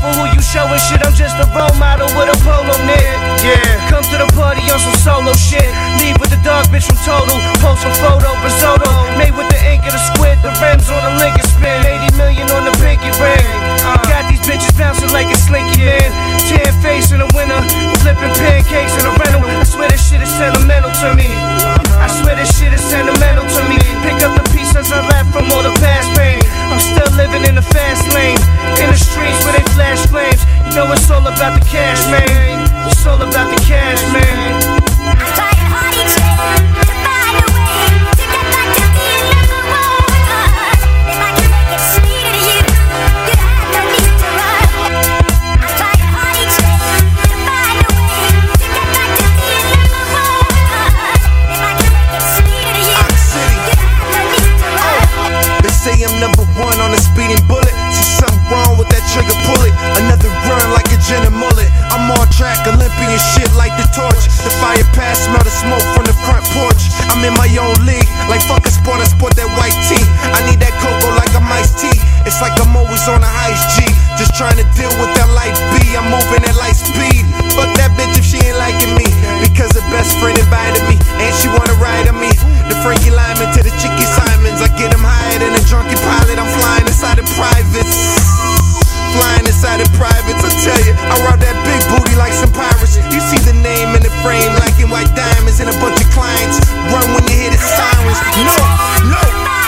careful who you showing shit. I'm just a role model with a polo knit. Yeah, come to the party on some solo shit. Leave with the dog bitch from Total. Post a photo, risotto. Made with the ink of the squid. The rims on the Lincoln spin. 80 million on the pinky ring. Got these bitches bouncing like a slinky man. Tan face in the winter. Flipping pancakes in a rental. I swear this shit is sentimental to me. I swear this shit is sentimental to me. Pick up the pieces I left from all the past pain. I'm still living in the fast lane. In the streets where they flash flames. You know it's all about the cash, man. It's all about the cash, man. I'm trying hard each day to find a way to get back to being number one. If I can make it sweeter to you, you'd have no need to run. I'm trying hard each day to find a way to get back to being number one. If I can make it sweeter to you, you'd have no need to run. They say I'm number one on a speeding bullet. See something wrong with that trigger, pull it. Another run like a gin and mullet. I'm on track, Olympian shit like the torch. The fire pass, smell the smoke from the front porch. I'm in my own league, like fuck a sport, I sport that white tee. I need that cocoa like I'm iced tea. It's like I'm always on a heist G. Just trying to deal with that life B. I'm moving at light speed. Fuck that bitch if she ain't liking me. Because her best friend invited me, and she wanna ride on me. The Frankie Lyman to the Chicky Simons. I get them higher than a drunken pilot. I'm flying inside of privates. Flying inside of privates, I tell you, I rob that big booty like some pirates. You see the name in the frame, like in white diamonds, and a bunch of clients. Run when you hear the sirens. No, no.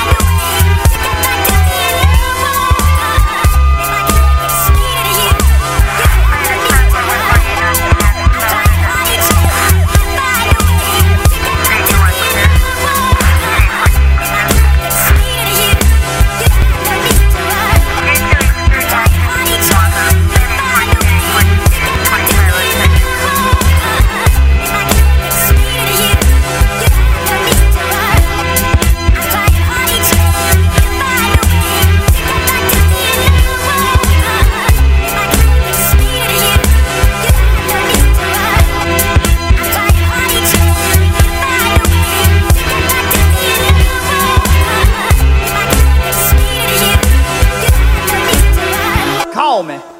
Call me.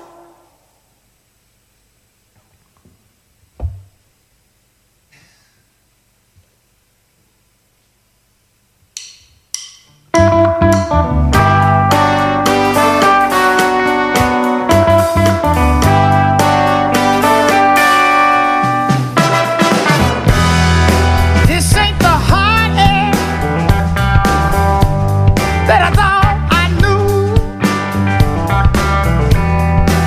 This ain't the hot air that I thought I knew.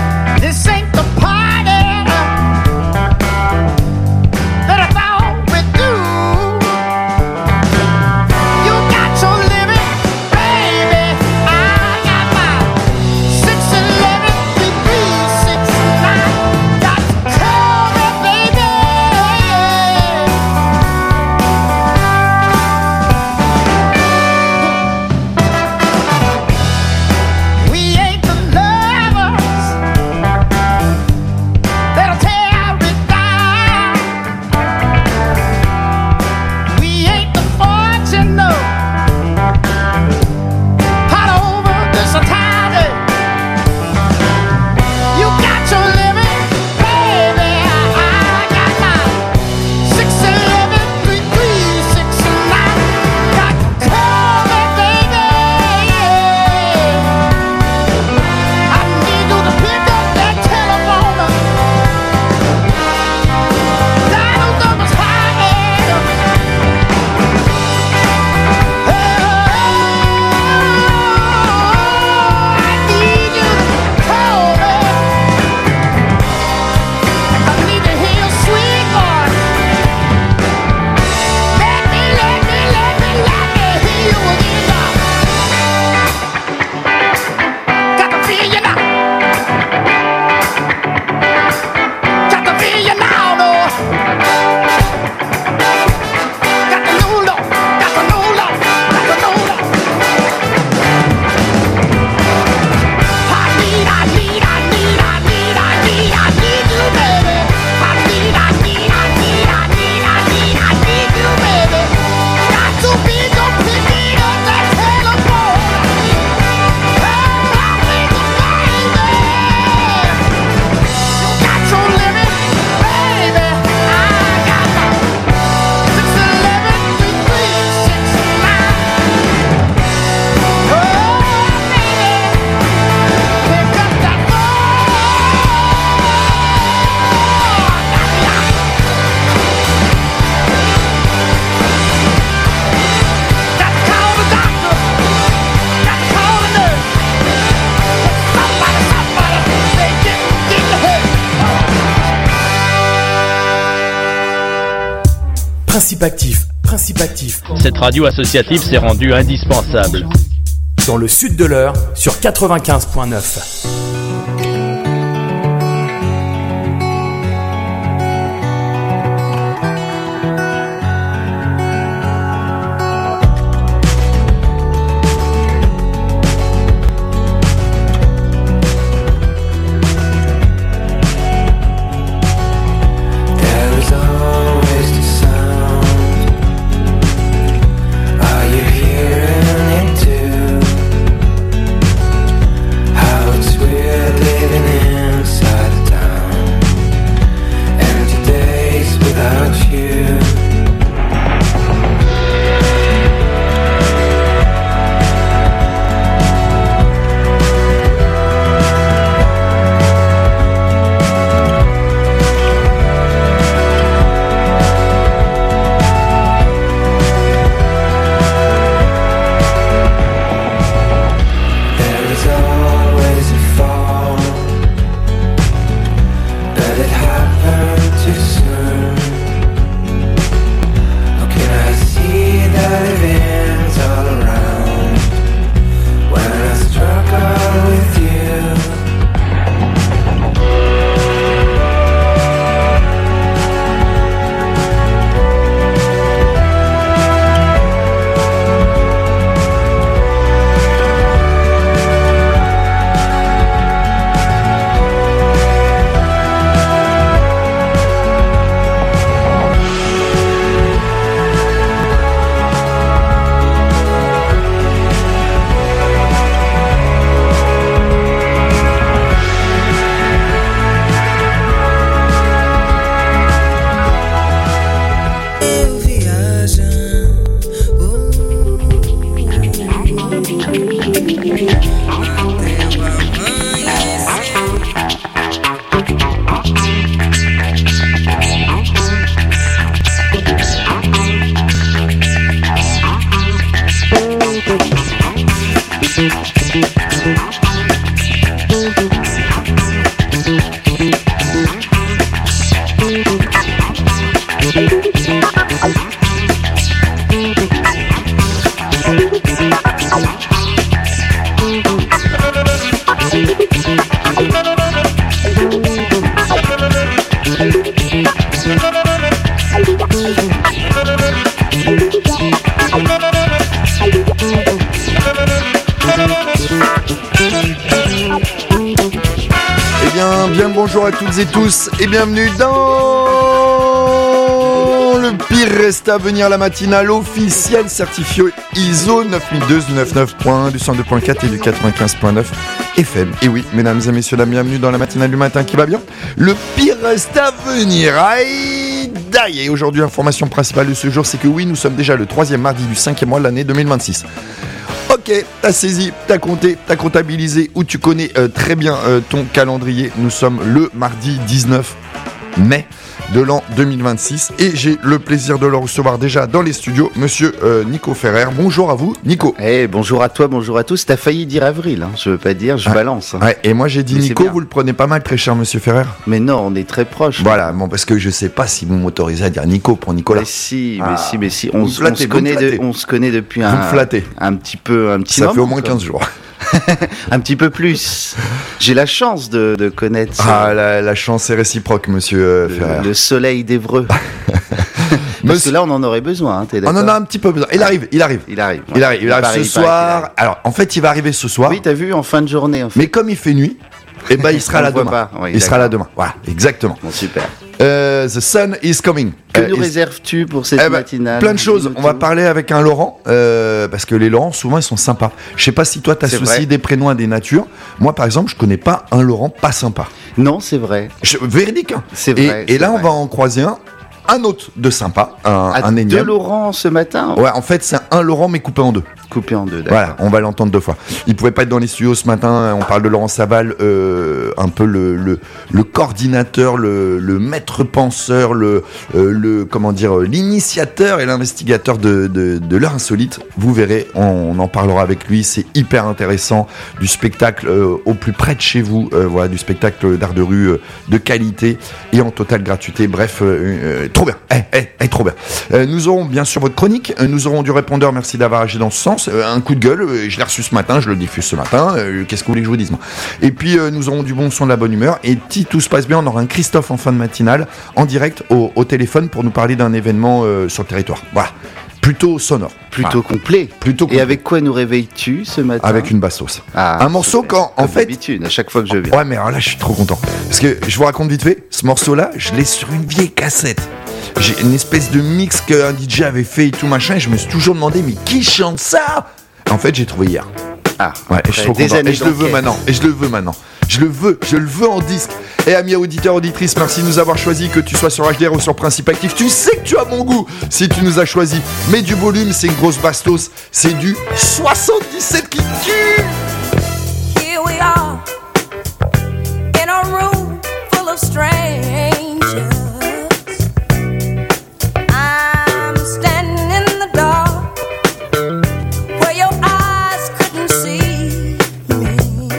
Principe actif. Cette radio associative s'est rendue indispensable. Dans le sud de l'Eure, sur 95.9. Bonjour à toutes et tous et bienvenue dans le pire reste à venir, la matinale officielle certifiée ISO 9002 du 102.4 et du 95.9 FM. Et oui, mesdames et messieurs, la bienvenue dans la matinale du matin qui va bien. Le pire reste à venir. Aïe, et aujourd'hui, information principale de ce jour, c'est que oui, nous sommes déjà le 3e mardi du 5e mois de l'année 2026. Ok, t'as saisi, t'as compté, t'as comptabilisé ou tu connais très bien ton calendrier. Nous sommes le mardi 19 mai de l'an 2026 et j'ai le plaisir de le recevoir déjà dans les studios, monsieur Nico Ferrer. Bonjour à vous, Nico. Bonjour à toi, bonjour à tous. T'as failli dire avril, hein. Je veux pas dire, je balance. Hein. Ouais, et moi j'ai dit mais Nico, vous le prenez pas mal, très cher monsieur Ferrer. Mais non, on est très proches. Voilà, bon, parce que je sais pas si vous m'autorisez à dire Nico pour Nicolas. Mais si. On se connaît depuis un petit moment. Ça fait au moins 15 jours. Un petit peu plus. J'ai la chance de connaître. La chance est réciproque, monsieur Ferrer. Le soleil d'Évreux. Parce que là, on en aurait besoin. Hein, on en a un petit peu besoin. Il arrive ce soir. Alors, en fait, il va arriver ce soir. Oui, t'as vu, en fin de journée. En fait. Mais comme il fait nuit, il sera là demain. Il sera là demain. Voilà, exactement. Bon, super. The sun is coming. Que nous réserves-tu pour cette matinale? Plein de choses. On va parler avec un Laurent, parce que les Laurents, souvent, ils sont sympas. Je sais pas si toi, t'associes des prénoms à des natures. Moi, par exemple, je connais pas un Laurent pas sympa. Non, c'est vrai. Véridique. Hein. C'est vrai. Et là, on va en croiser un autre de sympa, un énième. De Laurent ce matin. Ouais, en fait, c'est un Laurent mais coupé en deux. Coupé en deux, d'accord. Voilà, on va l'entendre 2 fois. Il pouvait pas être dans les studios ce matin. On parle de Laurent Saval, un peu le coordinateur, le maître penseur, comment dire, l'initiateur et l'investigateur de l'heure insolite. Vous verrez, on en parlera avec lui. C'est hyper intéressant, du spectacle au plus près de chez vous. Voilà, du spectacle d'art de rue de qualité et en totale gratuité. Bref, trop bien. Trop bien. Nous aurons bien sûr votre chronique. Nous aurons du répondeur. Merci d'avoir agi dans ce sens. Un coup de gueule, je l'ai reçu ce matin, je le diffuse ce matin, qu'est-ce que vous voulez que je vous dise moi. Et puis nous aurons du bon son, de la bonne humeur, et si tout se passe bien, on aura un Christophe en fin de matinale, en direct au téléphone pour nous parler d'un événement sur le territoire. Voilà, plutôt sonore. Plutôt complet. Et avec quoi nous réveilles-tu ce matin? Avec une bastos. Un morceau quand, en fait... d'habitude, à chaque fois que je viens. Ouais, mais alors là, je suis trop content. Parce que, je vous raconte vite fait, ce morceau-là, je l'ai sur une vieille cassette. J'ai une espèce de mix qu'un DJ avait fait et tout machin, et je me suis toujours demandé, mais qui chante ça? En fait, j'ai trouvé hier. Ouais, et je suis trop content. Et je le veux maintenant. Je le veux en disque. Et amis auditeurs, auditrices, merci de nous avoir choisis, que tu sois sur HDR ou sur Principe Actif. Tu sais que tu as mon goût si tu nous as choisis. Mets du volume, c'est une grosse bastos. C'est du 77 qui tue. Here we are, in a room full of strangers. I'm standing in the dark, where your eyes couldn't see me.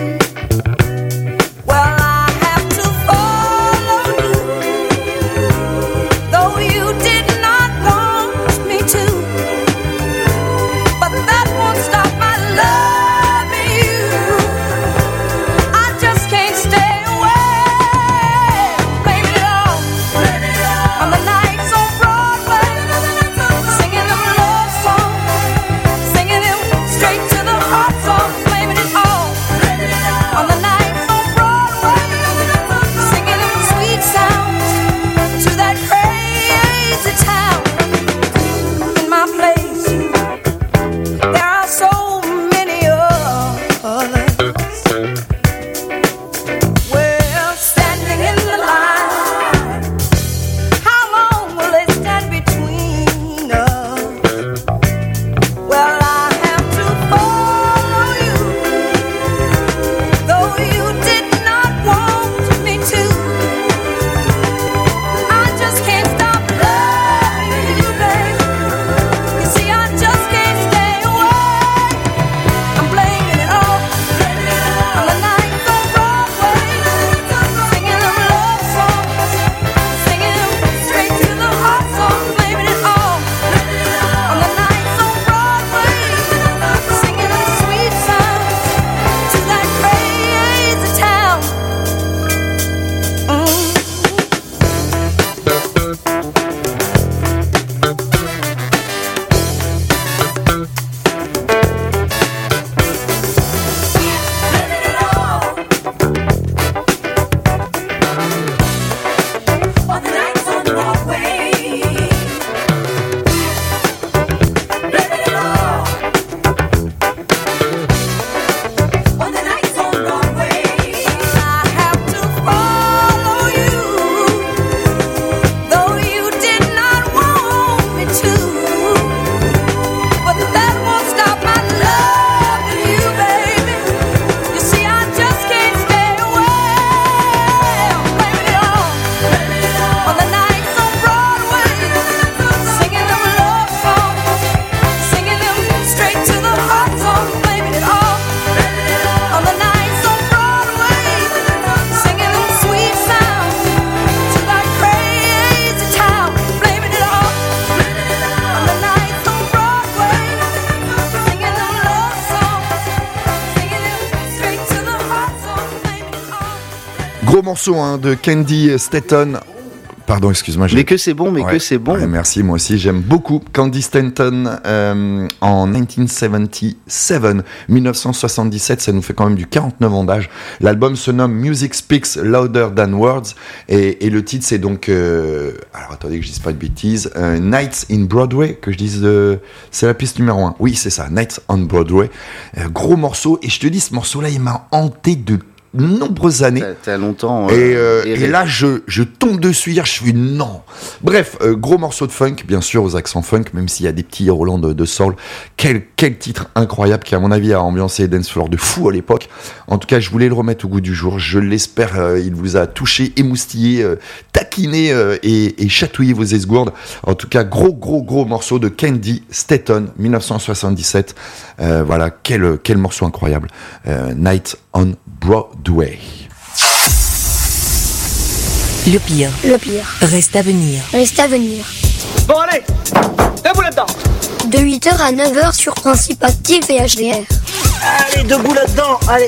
Well, I have to follow you, though you did not want me to. But that won't stop my loving you. I just can't stay away. Blame it all on the nights on Broadway, singing them love songs, singing them straight to the heart songs. Blaming it all on the nights on Broadway, singing them sweet sounds to that crazy town. In my place, there are so many others. We're standing in the line. How long will they stand between us? Well, I have to follow you, though you did not want me to. I just can't stop loving you, baby. You see, I just can't stay away. I'm blaming it all on the nights on Broadway, singing them love songs, singing them straight to the heart songs. Blaming it all on the nights on Broadway, singing them sweet sounds to that crazy town. On the nights on Broadway, blaming it all on the nights on Broadway. I have to follow you, though you did not want me to. But that won't stop my loving you, baby. You see, I just can't stay away. I'm blaming it all on the nights on Broadway, singing them love songs, singing them straight to the heart songs. Blaming it all on the nights on Broadway, singing them sweet sounds to that crazy town. Blaming it all on the nights on Broadway, singing them love songs, singing them straight to the heart songs. Blaming it all. Gros morceau de Candy Stanton. Pardon, excuse-moi. Mais que c'est bon, que c'est bon. Ouais, merci, moi aussi, j'aime beaucoup Candy Stanton en 1977, ça nous fait quand même du 49 ans d'âge. L'album se nomme Music Speaks Louder Than Words et le titre c'est donc, alors attendez que je dise pas de bêtises, Nights in Broadway, que je dise, c'est la piste numéro 1. Oui, c'est ça, Nights on Broadway. Gros morceau, et je te dis, ce morceau-là, il m'a hanté de nombreuses années. T'as longtemps. Et là, je tombe dessus hier, je suis non. Bref, gros morceau de funk, bien sûr, aux accents funk, même s'il y a des petits roulants de soul. Quel titre incroyable qui, à mon avis, a ambiancé les dance floors de fou à l'époque. En tout cas, je voulais le remettre au goût du jour. Je l'espère, il vous a touché, émoustillé, taquiné et chatouillé vos esgourdes. En tout cas, gros morceau de Candy Staton, 1977. Voilà, quel morceau incroyable. Night on Broadway. Le pire reste à venir. Bon, allez, debout là-dedans. De 8h à 9h sur Principe Actif et HDR. Allez, debout là-dedans, allez.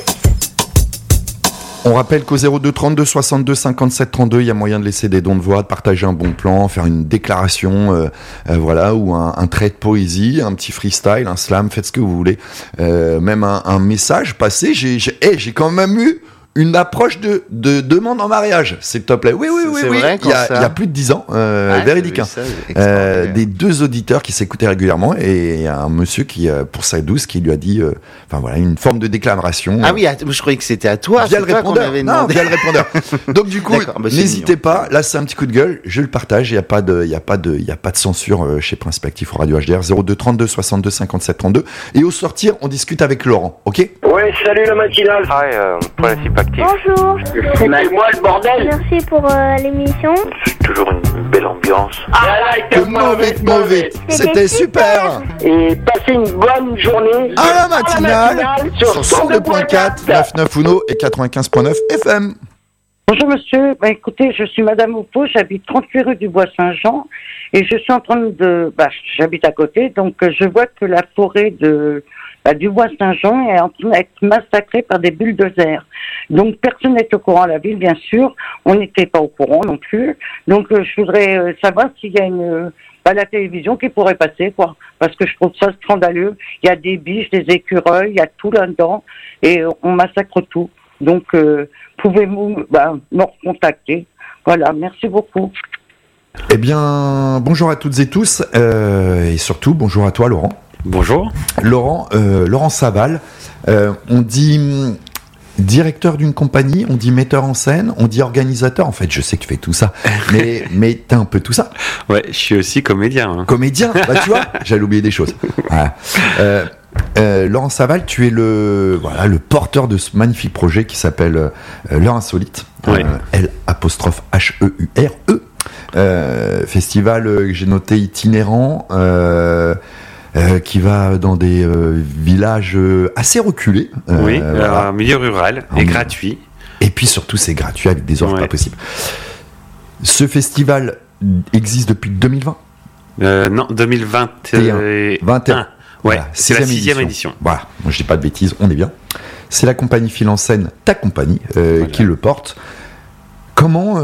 On rappelle qu'au 02 32 62 57 32, il y a moyen de laisser des dons de voix, de partager un bon plan, faire une déclaration, voilà, ou un trait de poésie, un petit freestyle, un slam, faites ce que vous voulez. Même un message passé. J'ai quand même eu une approche de demande en mariage, s'il te plaît. Oui. Vrai, il y a plus de 10 ans, véridique. Des 2 auditeurs qui s'écoutaient régulièrement et il y a un monsieur qui, pour sa douce, qui lui a dit, enfin voilà, une forme de déclaration. Ah oui, je croyais que c'était à toi. Via le répondeur. Non, via le répondeur. Donc du coup, n'hésitez pas. Là, c'est un petit coup de gueule. Je le partage. Il y a pas de censure chez Principe Actif au Radio HDR. 02 32 62 57 32. Et au sortir, on discute avec Laurent. Ok? Ouais, salut la matinale. Hi, Principe Actif. Bonjour. C'est moi le bordel. Merci pour l'émission. C'est toujours une belle ambiance. Mauvais. C'était super. Et passez une bonne journée. À la matinale sur 102.4, 99 Uno et 95.9 FM. Bonjour monsieur, écoutez, je suis Madame Oupo, j'habite 38 rue du Bois-Saint-Jean et je suis en train j'habite à côté, donc je vois que la forêt du Bois-Saint-Jean est en train d'être massacrée par des bulldozers. Donc personne n'est au courant à la ville, bien sûr, on n'était pas au courant non plus, donc je voudrais savoir s'il y a la télévision qui pourrait passer, quoi, parce que je trouve ça scandaleux, il y a des biches, des écureuils, il y a tout là-dedans et on massacre tout. Donc, pouvez-vous me recontacter? Voilà, merci beaucoup. Eh bien, bonjour à toutes et tous, et surtout, bonjour à toi, Laurent. Bonjour. Laurent Saval, on dit directeur d'une compagnie, on dit metteur en scène, on dit organisateur. En fait, je sais que tu fais tout ça, mais t'es un peu tout ça. Ouais, je suis aussi comédien. Hein. Comédien, tu vois, j'allais oublier des choses. Voilà. Laurent Saval, tu es le porteur de ce magnifique projet qui s'appelle L'Heure Insolite, L'_HEURE, festival que j'ai noté itinérant, qui va dans des villages assez reculés. Un milieu rural et gratuit. Et puis surtout, c'est gratuit avec des offres pas possibles. Ce festival existe depuis 2020 Non, 2021. Ouais, voilà, c'est la 6e édition. Voilà, moi je dis pas de bêtises, on est bien. C'est la compagnie Fil en Scène, ta compagnie, qui le porte. Comment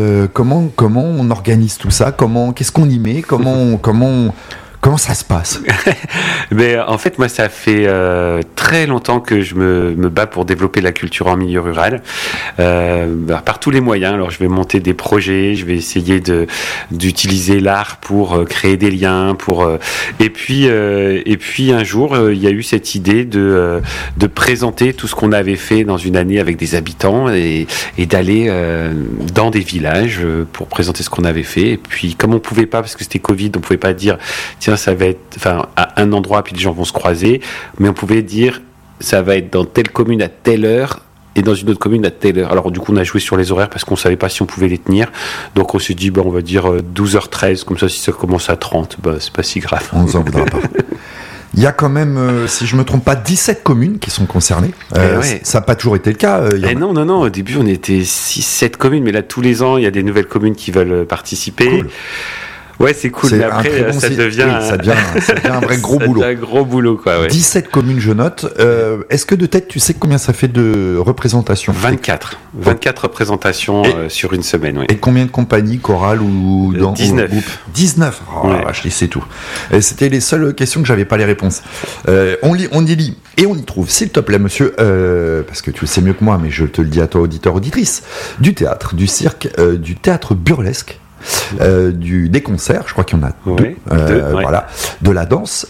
on organise tout ça? Qu'est-ce qu'on y met? Comment ça se passe? Mais en fait, moi, ça fait très longtemps que je me bats pour développer la culture en milieu rural, par tous les moyens. Alors, je vais monter des projets, je vais essayer d'utiliser l'art pour créer des liens, et puis un jour, il y a eu cette idée de présenter tout ce qu'on avait fait dans une année avec des habitants et d'aller dans des villages pour présenter ce qu'on avait fait. Et puis, comme on pouvait pas, parce que c'était Covid, on pouvait pas dire tiens, ça va être à un endroit puis les gens vont se croiser, mais on pouvait dire ça va être dans telle commune à telle heure et dans une autre commune à telle heure. Alors du coup on a joué sur les horaires parce qu'on savait pas si on pouvait les tenir, donc on s'est dit on va dire 12h13, comme ça si ça commence à 30, c'est pas si grave. On nous en voudra pas. Il y a quand même, si je me trompe pas, 17 communes qui sont concernées. Ça n'a pas toujours été le cas. Non. Au début, on était 6-7 communes, mais là, tous les ans, il y a des nouvelles communes qui veulent participer. Cool. Ouais, c'est cool, mais après, ça devient un vrai gros boulot. C'est un gros boulot, quoi, ouais. 17 communes, je note. Est-ce que de tête, tu sais combien ça fait de représentations? 24 représentations sur une semaine, oui. Et combien de compagnies, chorales ou dans 19. 19. Oh, ouais. Je sais tout. C'était les seules questions que j'avais pas les réponses. On y lit et on y trouve, s'il te plaît, monsieur, parce que tu le sais mieux que moi, mais je te le dis à toi, auditeur, auditrice, du théâtre, du cirque, du théâtre burlesque, des concerts, je crois qu'il y en a deux, voilà, de la danse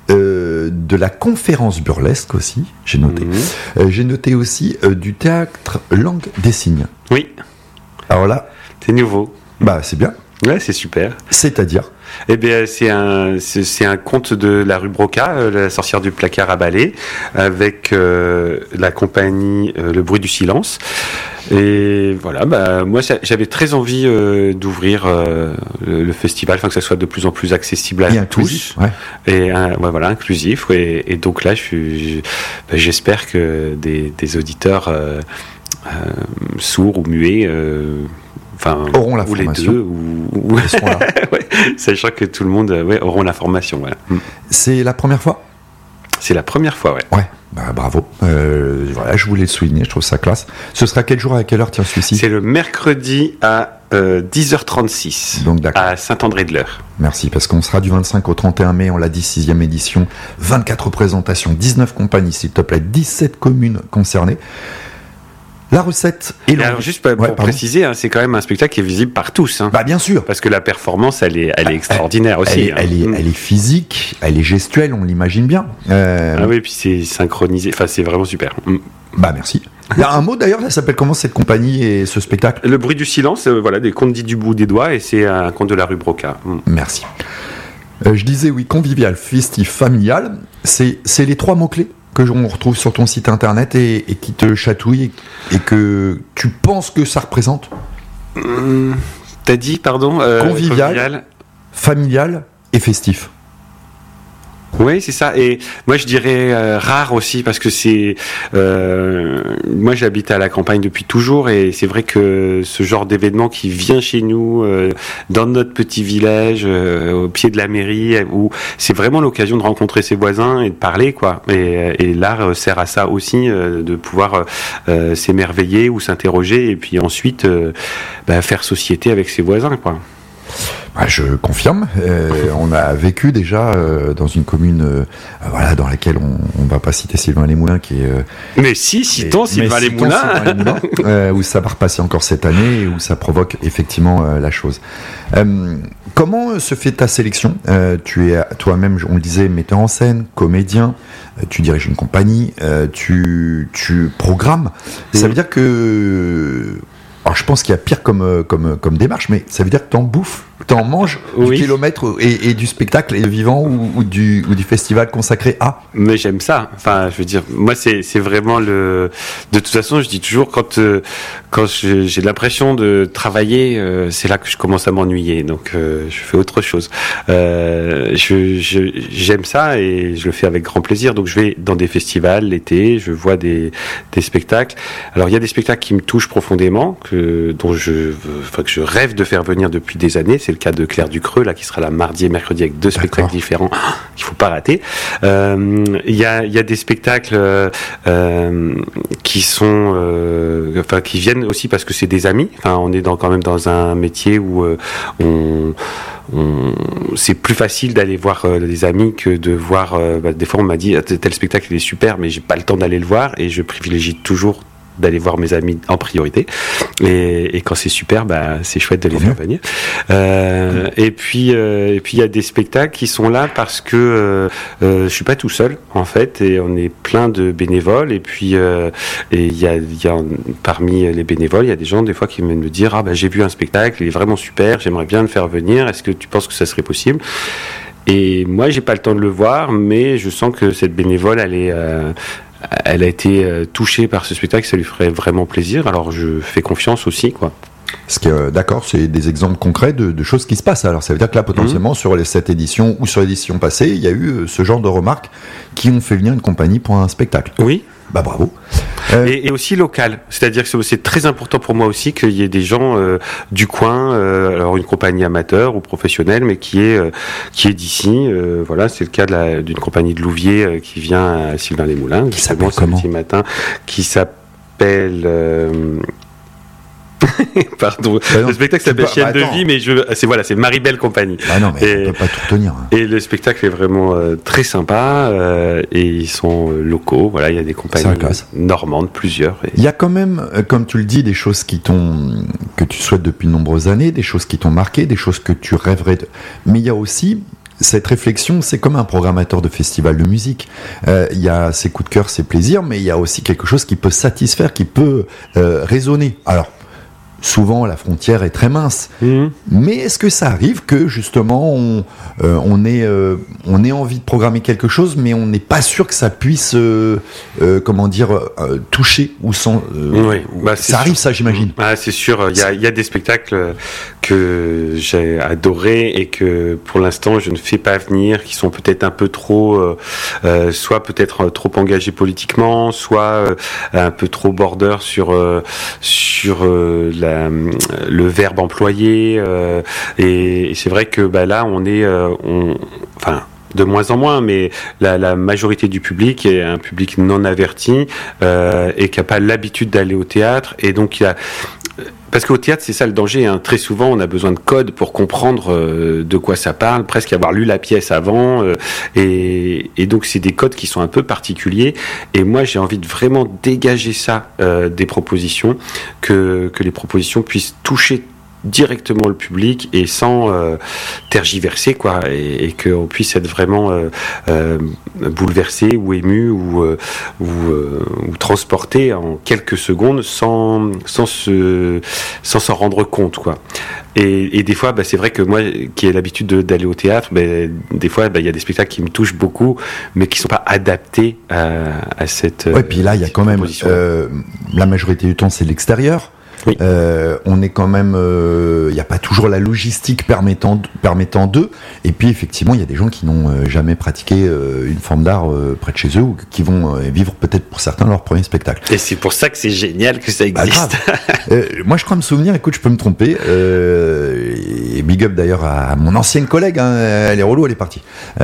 de la conférence burlesque aussi, j'ai noté. J'ai noté aussi du théâtre langue des signes. Oui. Alors là, c'est nouveau. Bah, c'est bien. Ouais, c'est super. C'est-à-dire ? Eh bien, c'est un conte de la rue Broca, la sorcière du placard à balai, avec la compagnie Le Bruit du Silence. Et voilà, bah, moi j'avais très envie d'ouvrir le festival, enfin que ça soit de plus en plus accessible à tous. Ouais. Et ouais, voilà, inclusif. Et donc là, j'espère que des auditeurs sourds ou muets. Auront la ou formation. Les deux, ils seront là. Ouais, sachant que tout le monde auront la formation. Voilà. C'est la première fois ? C'est la première fois, ouais. Ouais, bah, bravo. Voilà, je voulais le souligner, je trouve ça classe. Ce sera quel jour et à quelle heure, tiens, celui-ci ? C'est le mercredi à 10h36 donc, à Saint-André-de-l'Eure. Merci, parce qu'on sera du 25 au 31 mai, on l'a dit, 6e édition, 24 représentations, 19 compagnies, s'il te plaît, 17 communes concernées. La recette est longue. Alors juste pour préciser, hein, c'est quand même un spectacle qui est visible par tous. Hein. Bah bien sûr. Parce que la performance, elle est extraordinaire aussi. Elle est physique, elle est gestuelle, on l'imagine bien. Ah oui, puis c'est synchronisé, enfin c'est vraiment super. Bah merci. Il y a un mot d'ailleurs, ça s'appelle comment cette compagnie et ce spectacle ? Le Bruit du Silence, voilà, des contes dits du bout des doigts, et c'est un conte de la rue Broca. Merci. Je disais oui, convivial, festif, familial, c'est les 3 mots-clés que on retrouve sur ton site internet et qui te chatouille et que tu penses que ça représente ? T'as dit, pardon convivial, familial et festif. Oui, c'est ça. Et moi, je dirais rare aussi, parce que c'est... moi, j'habite à la campagne depuis toujours, et c'est vrai que ce genre d'événement qui vient chez nous, dans notre petit village, au pied de la mairie, où c'est vraiment l'occasion de rencontrer ses voisins et de parler, quoi. Et l'art sert à ça aussi, de pouvoir s'émerveiller ou s'interroger, et puis ensuite faire société avec ses voisins, quoi. Je confirme. On a vécu déjà dans une commune voilà, dans laquelle on ne va pas citer Sylvain Les-Moulins qui est... mais si, citons Sylvain Les-Moulins où ça va repasser encore cette année et où ça provoque effectivement la chose. Comment se fait ta sélection ? Tu es toi-même, on le disait, metteur en scène, comédien, tu diriges une compagnie, tu programmes. Ça veut dire que... Alors je pense qu'il y a pire comme démarche, mais ça veut dire que t'en bouffes, t'en manges du kilomètre et du spectacle et vivant ou du festival consacré à. Mais j'aime ça. Enfin, je veux dire, moi c'est vraiment le. De toute façon, je dis toujours quand j'ai l'impression de travailler, c'est là que je commence à m'ennuyer. Donc je fais autre chose. J'aime ça et je le fais avec grand plaisir. Donc je vais dans des festivals l'été, je vois des spectacles. Alors il y a des spectacles qui me touchent profondément, dont que je rêve de faire venir depuis des années. C'est le cas de Claire Ducreux, là, qui sera là mardi et mercredi avec 2 spectacles différents qu'il faut pas rater. Il y a des spectacles qui sont, qui viennent aussi parce que c'est des amis. Enfin, on est quand même dans un métier où c'est plus facile d'aller voir des amis que de voir. Des fois, on m'a dit tel spectacle il est super, mais j'ai pas le temps d'aller le voir et je privilégie toujours d'aller voir mes amis en priorité et quand c'est super, c'est chouette de les faire venir. Et puis il y a des spectacles qui sont là parce que je suis pas tout seul en fait, et on est plein de bénévoles, et puis il y a parmi les bénévoles, il y a des gens des fois qui viennent me dire j'ai vu un spectacle, il est vraiment super, j'aimerais bien le faire venir, est-ce que tu penses que ça serait possible ? Et moi j'ai pas le temps de le voir, mais je sens que cette bénévole elle a été touchée par ce spectacle, ça lui ferait vraiment plaisir, alors je fais confiance aussi, quoi. D'accord, c'est des exemples concrets de choses qui se passent. Alors ça veut dire que là, potentiellement, sur cette édition ou sur l'édition passée, il y a eu ce genre de remarques qui ont fait venir une compagnie pour un spectacle. Oui. Bravo. Et aussi local, c'est-à-dire que c'est très important pour moi aussi qu'il y ait des gens du coin, alors une compagnie amateur ou professionnelle, mais qui est d'ici. Voilà, c'est le cas d'une compagnie de Louviers qui vient à Sylvain Les-Moulins, qui s'appelle comment ? Ce petit matin, qui s'appelle pardon, le spectacle s'appelle Chienne de vie, mais c'est Marie-Belle Compagnie. Non, mais on peut pas tout retenir. Et le spectacle est vraiment très sympa, et ils sont locaux. Voilà, il y a des compagnies normandes, plusieurs. Il y a quand même, comme tu le dis, des choses que tu souhaites depuis de nombreuses années, des choses qui t'ont marqué, des choses que tu rêverais de... Mais il y a aussi cette réflexion, c'est comme un programmateur de festival de musique. Il y a ses coups de cœur, ses plaisirs, mais il y a aussi quelque chose qui peut satisfaire, qui peut résonner. Alors, souvent, la frontière est très mince. Mais est-ce que ça arrive que, justement, on ait envie de programmer quelque chose, mais on n'est pas sûr que ça puisse, toucher ou sans... oui, ça arrive, ça, j'imagine. Ah, c'est sûr. Il y a des spectacles que j'ai adorés et que, pour l'instant, je ne fais pas venir, qui sont peut-être un peu trop... soit peut-être trop engagés politiquement, soit un peu trop border sur le verbe employé, et c'est vrai que là on est de moins en moins, mais la majorité du public est un public non averti et qui n'a pas l'habitude d'aller au théâtre, et donc parce qu'au théâtre, c'est ça le danger, hein. Très souvent, on a besoin de codes pour comprendre de quoi ça parle, presque avoir lu la pièce avant, et donc c'est des codes qui sont un peu particuliers. Et moi, j'ai envie de vraiment dégager ça des propositions, que les propositions puissent toucher directement le public et sans tergiverser, quoi, et qu'on puisse être vraiment bouleversé ou ému ou transporté en quelques secondes sans s'en rendre compte, quoi. Et des fois, c'est vrai que moi, qui ai l'habitude d'aller au théâtre, des fois, il y a des spectacles qui me touchent beaucoup, mais qui sont pas adaptés à cette. Ouais, puis là, il y a quand même la majorité du temps, c'est l'extérieur. Oui. On est quand même, il n'y a pas toujours la logistique permettant d'eux. Et puis effectivement, il y a des gens qui n'ont jamais pratiqué une forme d'art près de chez eux, ou qui vont vivre peut-être pour certains leur premier spectacle. Et c'est pour ça que c'est génial que ça existe. Moi, je crois me souvenir. Écoute, je peux me tromper. Et big up d'ailleurs à mon ancienne collègue. Hein, elle est relou, elle est partie.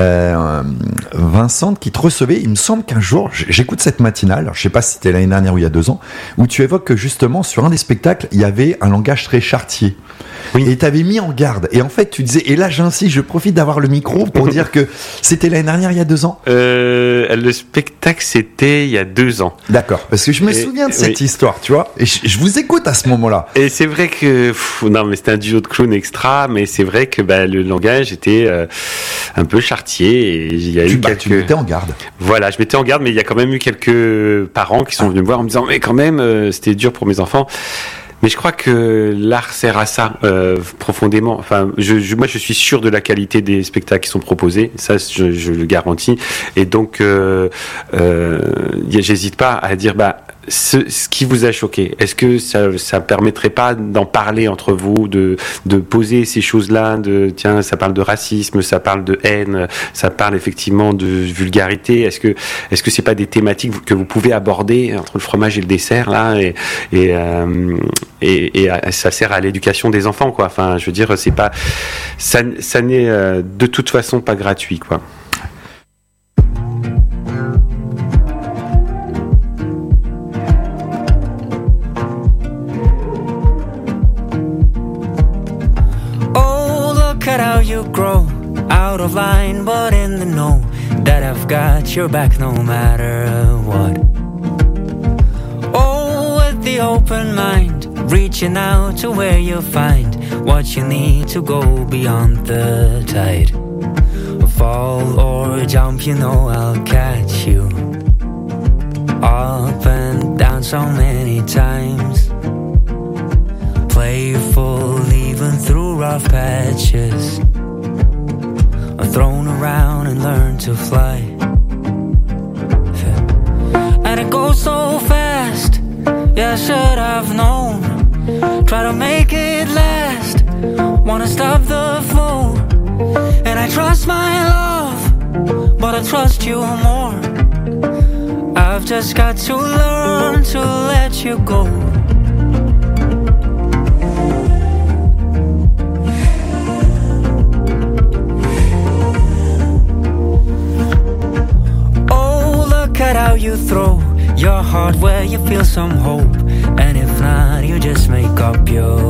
Vincent, qui te recevait. Il me semble qu'un jour, j'écoute cette matinale. Alors, je sais pas si c'était l'année dernière ou il y a 2 ans, où tu évoques que justement sur un des spectacles, il y avait un langage très chartier. Oui. Et tu avais mis en garde. Et en fait, tu disais, et là j'insiste, je profite d'avoir le micro pour dire que c'était l'année dernière, il y a 2 ans. Le spectacle, c'était il y a 2 ans. D'accord, parce que je me souviens de cette histoire, tu vois. Et je vous écoute à ce moment-là. Et c'est vrai que, non, mais c'était un duo de clowns extra, mais c'est vrai que le langage était un peu chartier. Et il y a eu quelques... Tu mettais en garde. Voilà, je mettais en garde, mais il y a quand même eu quelques parents qui sont venus me voir en me disant, mais quand même, c'était dur pour mes enfants. Mais je crois que l'art sert à ça profondément. Enfin, moi, je suis sûr de la qualité des spectacles qui sont proposés. Ça, je le garantis. Et donc, j'hésite pas à dire, ce qui vous a choqué, est-ce que ça permettrait pas d'en parler entre vous, de poser ces choses-là, tiens, ça parle de racisme, ça parle de haine, ça parle effectivement de vulgarité, est-ce que c'est pas des thématiques que vous pouvez aborder entre le fromage et le dessert, là, et ça sert à l'éducation des enfants, quoi. Enfin, je veux dire, c'est pas, ça n'est de toute façon pas gratuit, quoi. Look at how you grow, out of line but in the know, that I've got your back no matter what. Oh, with the open mind, reaching out to where you'll find what you need to go beyond the tide. Fall or jump, you know I'll catch you. Up and down so many times, playful even through rough patches, thrown around and learned to fly. And it goes so fast, yeah, I should have known. Try to make it last, wanna stop the flow. And I trust my love, but I trust you more. I've just got to learn to let you go. Look at how you throw your heart where you feel some hope. And if not, you just make up your